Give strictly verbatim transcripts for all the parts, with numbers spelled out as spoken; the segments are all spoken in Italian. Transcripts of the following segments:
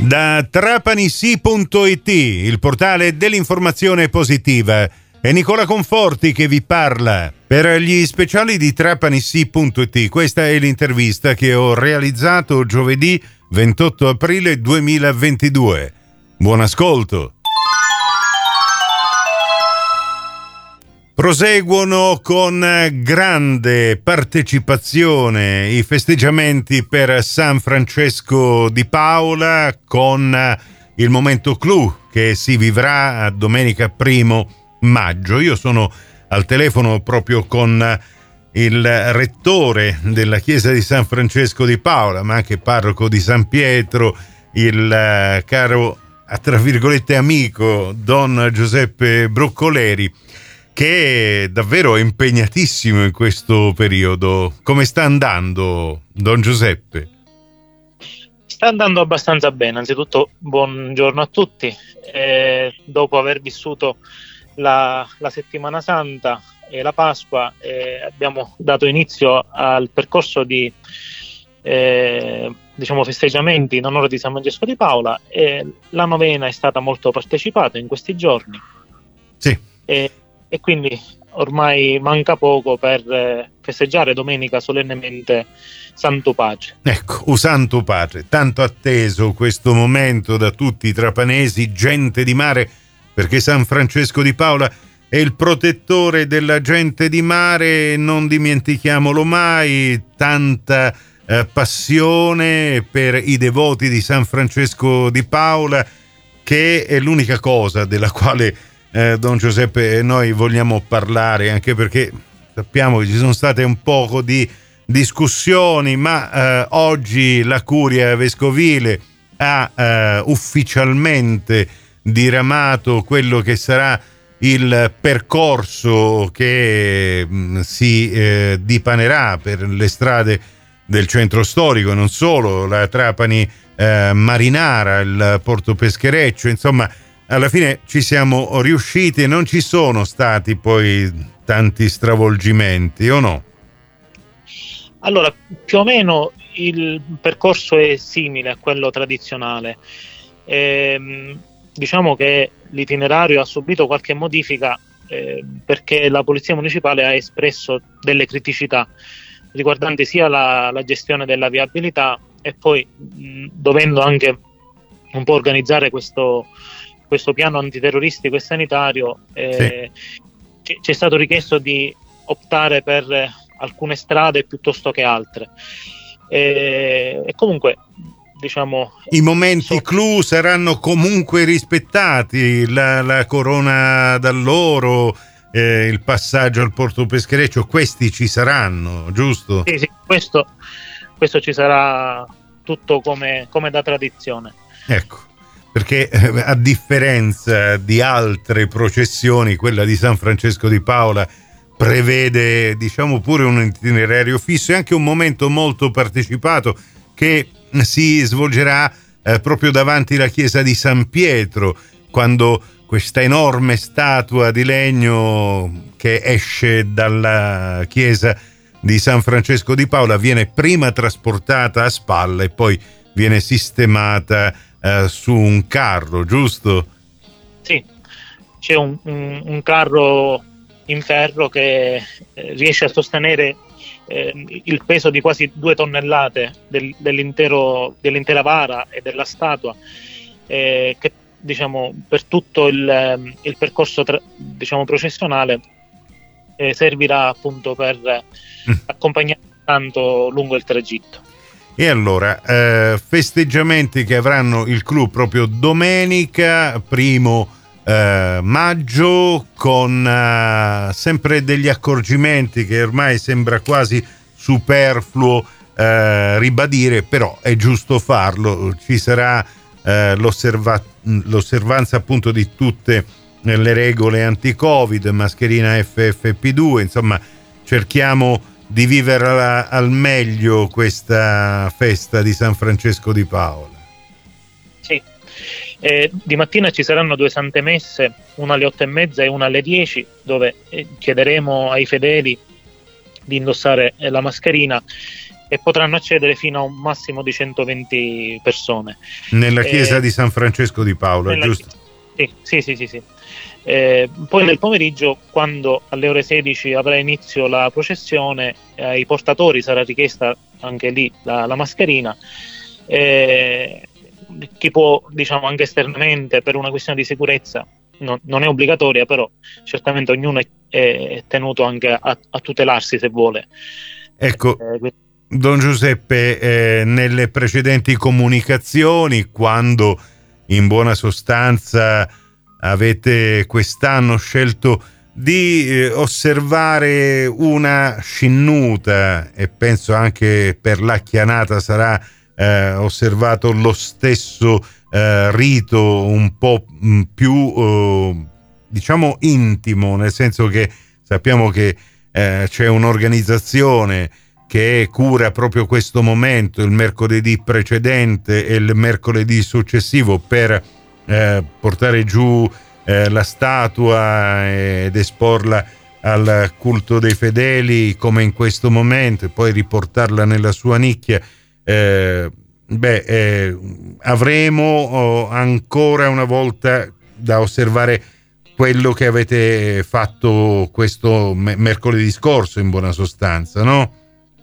Da trapanisi punto it, il portale dell'informazione positiva, è Nicola Conforti che vi parla. Per gli speciali di trapanisi punto it, questa è l'intervista che ho realizzato giovedì ventotto aprile duemilaventidue. Buon ascolto. Proseguono con grande partecipazione i festeggiamenti per San Francesco di Paola, con il momento clou che si vivrà domenica primo maggio. Io sono al telefono proprio con il rettore della chiesa di San Francesco di Paola, ma anche parroco di San Pietro, il caro, tra virgolette, amico Don Giuseppe Broccoleri, che è davvero impegnatissimo in questo periodo. Come sta andando, Don Giuseppe? Sta andando abbastanza bene. Anzitutto buongiorno a tutti. Eh, dopo aver vissuto la, la settimana santa e la Pasqua, eh, abbiamo dato inizio al percorso di eh, diciamo festeggiamenti in onore di San Francesco di Paola, e la novena è stata molto partecipata in questi giorni. Sì. E, e quindi ormai manca poco per eh, festeggiare domenica solennemente Santo Pace. Ecco, o Santo Pace, tanto atteso questo momento da tutti i trapanesi, gente di mare, perché San Francesco di Paola è il protettore della gente di mare, non dimentichiamolo mai. Tanta eh, passione per i devoti di San Francesco di Paola, che è l'unica cosa della quale Eh, Don Giuseppe noi vogliamo parlare, anche perché sappiamo che ci sono state un poco di discussioni, ma eh, oggi la Curia Vescovile ha eh, ufficialmente diramato quello che sarà il percorso che mh, si eh, dipanerà per le strade del centro storico, non solo, la Trapani eh, Marinara, il Porto Peschereccio, insomma. Alla fine ci siamo riusciti e non ci sono stati poi tanti stravolgimenti, o no? Allora, più o meno il percorso è simile a quello tradizionale. Ehm, diciamo che l'itinerario ha subito qualche modifica eh, perché la Polizia Municipale ha espresso delle criticità riguardanti sia la, la gestione della viabilità, e poi mh, dovendo anche un po' organizzare questo questo piano antiterroristico e sanitario, eh, sì. Ci è stato richiesto di optare per alcune strade piuttosto che altre, e, e comunque diciamo i momenti so- clou saranno comunque rispettati, la, la corona d'alloro, eh, il passaggio al Porto Peschereccio, questi ci saranno, giusto? Sì, sì, questo, questo ci sarà tutto come, come da tradizione. Ecco, perché eh, a differenza di altre processioni, quella di San Francesco di Paola prevede, diciamo, pure un itinerario fisso e anche un momento molto partecipato che si svolgerà eh, proprio davanti alla chiesa di San Pietro, quando questa enorme statua di legno che esce dalla chiesa di San Francesco di Paola viene prima trasportata a spalla e poi viene sistemata Uh, su un carro, giusto? Sì, c'è un, un, un carro in ferro che eh, riesce a sostenere eh, il peso di quasi due tonnellate del, dell'intero, dell'intera vara e della statua, eh, che diciamo per tutto il, il percorso tra, diciamo processionale eh, servirà appunto per mm. accompagnare tanto lungo il tragitto. E allora, eh, festeggiamenti che avranno il clou proprio domenica, primo eh, maggio, con eh, sempre degli accorgimenti che ormai sembra quasi superfluo eh, ribadire, però è giusto farlo. Ci sarà eh, l'osserva- l'osservanza appunto di tutte le regole anti-Covid, mascherina F F P due, insomma cerchiamo di vivere al meglio questa festa di San Francesco di Paola. Sì, eh, di mattina ci saranno due sante messe, una alle otto e mezza e una alle dieci, dove eh, chiederemo ai fedeli di indossare eh, la mascherina e potranno accedere fino a un massimo di centoventi persone. Nella chiesa eh, di San Francesco di Paola, giusto? Sì, sì, sì, sì, sì. Eh, poi nel pomeriggio, quando alle ore sedici avrà inizio la processione, ai portatori sarà richiesta anche lì la, la mascherina. Eh, chi può, diciamo, anche esternamente, per una questione di sicurezza, no, non è obbligatoria, però certamente ognuno è, è tenuto anche a, a tutelarsi se vuole. Ecco, eh, quindi... Don Giuseppe, eh, nelle precedenti comunicazioni, quando in buona sostanza avete quest'anno scelto di eh, osservare una scinnuta, e penso anche per la chianata sarà eh, osservato lo stesso eh, rito un po' mh, più eh, diciamo intimo, nel senso che sappiamo che eh, c'è un'organizzazione che cura proprio questo momento, il mercoledì precedente e il mercoledì successivo, per eh, portare giù eh, la statua ed esporla al culto dei fedeli come in questo momento, e poi riportarla nella sua nicchia. Eh, beh, eh, avremo oh, ancora una volta da osservare quello che avete fatto questo me- mercoledì scorso, in buona sostanza, no?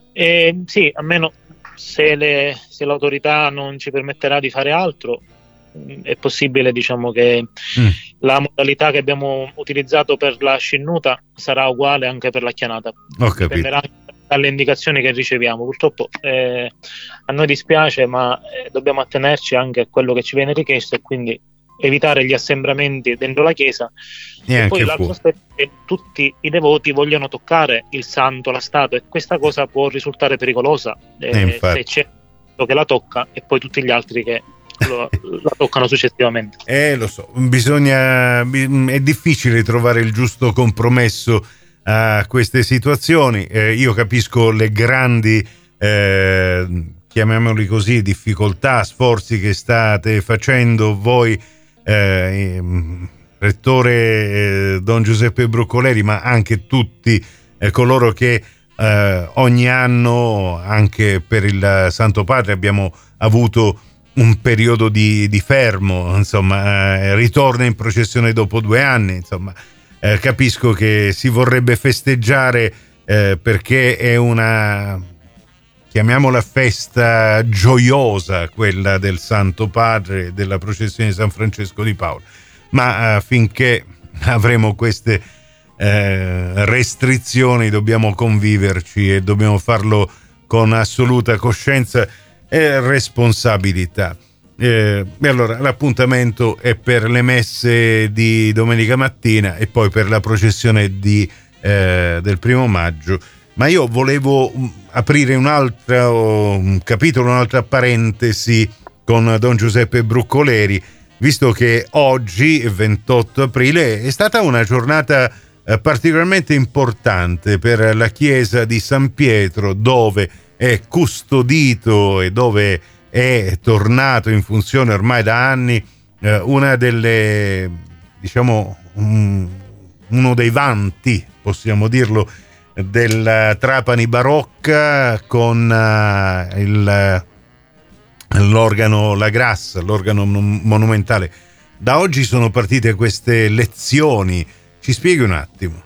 Eh, sì, almeno se, le, se l'autorità non ci permetterà di fare altro, è possibile, diciamo, che mm. la modalità che abbiamo utilizzato per la scinnuta sarà uguale anche per la chianata. Ho capito. Dipenderà dalle indicazioni che riceviamo. Purtroppo eh, a noi dispiace, ma eh, dobbiamo attenerci anche a quello che ci viene richiesto, e quindi evitare gli assembramenti dentro la chiesa. E, e poi l'altro aspetto è che tutti i devoti vogliono toccare il santo, la statua, e questa cosa può risultare pericolosa eh, se c'è uno che la tocca e poi tutti gli altri che lo, la toccano successivamente. Eh, lo so, bisogna, è difficile trovare il giusto compromesso a queste situazioni. Eh, io capisco le grandi, eh, chiamiamoli così, difficoltà, sforzi che state facendo voi, eh, Rettore eh, Don Giuseppe Broccoleri, ma anche tutti eh, coloro che eh, ogni anno, anche per il Santo Padre, abbiamo avuto un periodo di, di fermo, insomma, eh, ritorna in processione dopo due anni, insomma, eh, capisco che si vorrebbe festeggiare eh, perché è una, chiamiamola, festa gioiosa, quella del Santo Padre, della processione di San Francesco di Paola, ma eh, finché avremo queste eh, restrizioni dobbiamo conviverci e dobbiamo farlo con assoluta coscienza e responsabilità. Eh, e allora l'appuntamento è per le messe di domenica mattina e poi per la processione di, eh, del primo maggio. Ma io volevo aprire un altro un capitolo, un'altra parentesi con Don Giuseppe Broccoleri, visto che oggi, ventotto aprile, è stata una giornata eh, particolarmente importante per la chiesa di San Pietro, dove è custodito e dove è tornato in funzione ormai da anni eh, una delle, diciamo, um, uno dei vanti, possiamo dirlo, della Trapani barocca, con uh, il, l'organo La Grassa, l'organo monumentale. Da oggi sono partite queste lezioni, ci spieghi un attimo?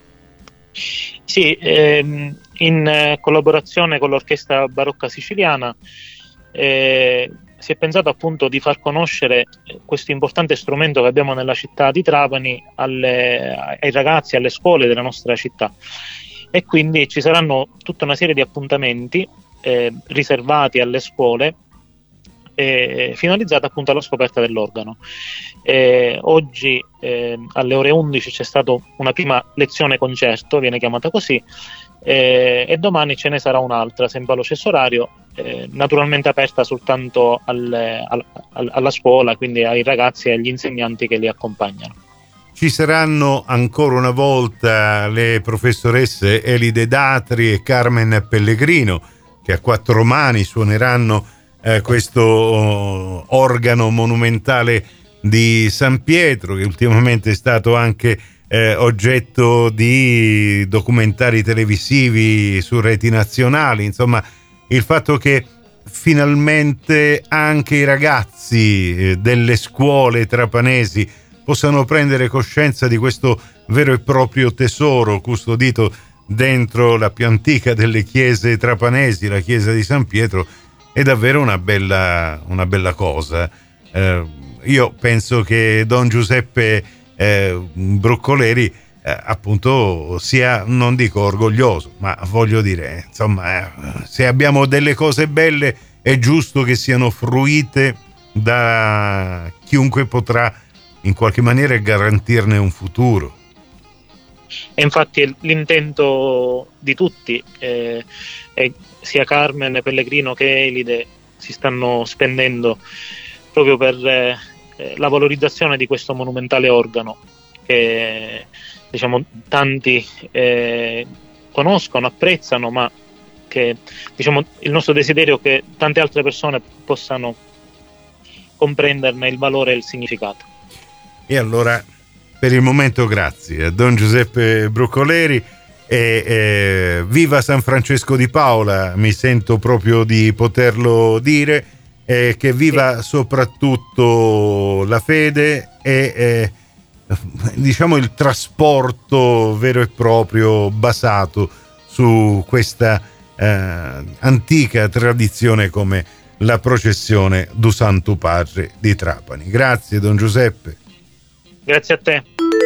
Sì, ehm, in eh, collaborazione con l'Orchestra Barocca Siciliana eh, si è pensato appunto di far conoscere questo importante strumento che abbiamo nella città di Trapani alle, ai ragazzi, alle scuole della nostra città, e quindi ci saranno tutta una serie di appuntamenti eh, riservati alle scuole, eh, finalizzati appunto alla scoperta dell'organo. Eh, oggi eh, alle ore undici c'è stata una prima lezione concerto, viene chiamata così, eh, e domani ce ne sarà un'altra sempre allo stesso orario, eh, naturalmente aperta soltanto al, al, al, alla scuola, quindi ai ragazzi e agli insegnanti che li accompagnano. Ci saranno ancora una volta le professoresse Elide Datri e Carmen Pellegrino, che a quattro mani suoneranno eh, questo organo monumentale di San Pietro, che ultimamente è stato anche eh, oggetto di documentari televisivi su reti nazionali. Insomma, il fatto che finalmente anche i ragazzi delle scuole trapanesi possano prendere coscienza di questo vero e proprio tesoro custodito dentro la più antica delle chiese trapanesi, la chiesa di San Pietro, è davvero una bella, una bella cosa. Eh, io penso che Don Giuseppe eh, Broccoleri eh, appunto sia, non dico orgoglioso, ma voglio dire, insomma, eh, se abbiamo delle cose belle è giusto che siano fruite da chiunque potrà in qualche maniera garantirne un futuro. E infatti l'intento di tutti, eh, è, sia Carmen, Pellegrino che Elide, si stanno spendendo proprio per eh, la valorizzazione di questo monumentale organo che, diciamo, tanti eh, conoscono, apprezzano, ma che, diciamo, il nostro desiderio è che tante altre persone possano comprenderne il valore e il significato. E allora, per il momento, grazie a Don Giuseppe Broccoleri e eh, viva San Francesco di Paola, mi sento proprio di poterlo dire, e che viva soprattutto la fede e eh, diciamo il trasporto vero e proprio basato su questa eh, antica tradizione come la processione du Santo Padre di Trapani. Grazie Don Giuseppe. Grazie a te.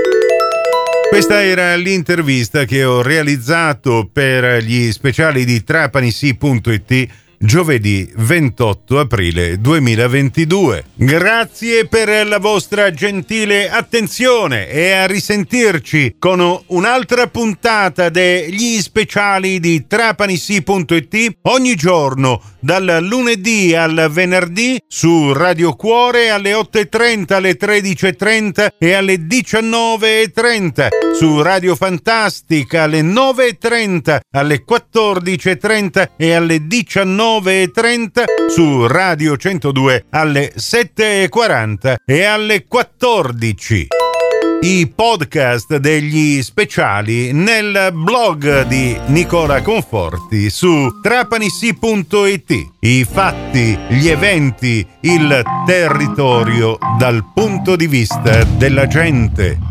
Questa era l'intervista che ho realizzato per gli speciali di Trapanisi punto it giovedì ventotto aprile duemilaventidue. Grazie per la vostra gentile attenzione e a risentirci con un'altra puntata degli speciali di Trapanisi punto it ogni giorno dal lunedì al venerdì su Radio Cuore alle otto e trenta, alle tredici e trenta e alle diciannove e trenta, su Radio Fantastica alle nove e trenta, alle quattordici e trenta e alle diciannove e trenta, su Radio centodue alle sette e quaranta e alle quattordici. I podcast degli speciali nel blog di Nicola Conforti su Trapanisi punto it. I fatti, gli eventi, il territorio dal punto di vista della gente.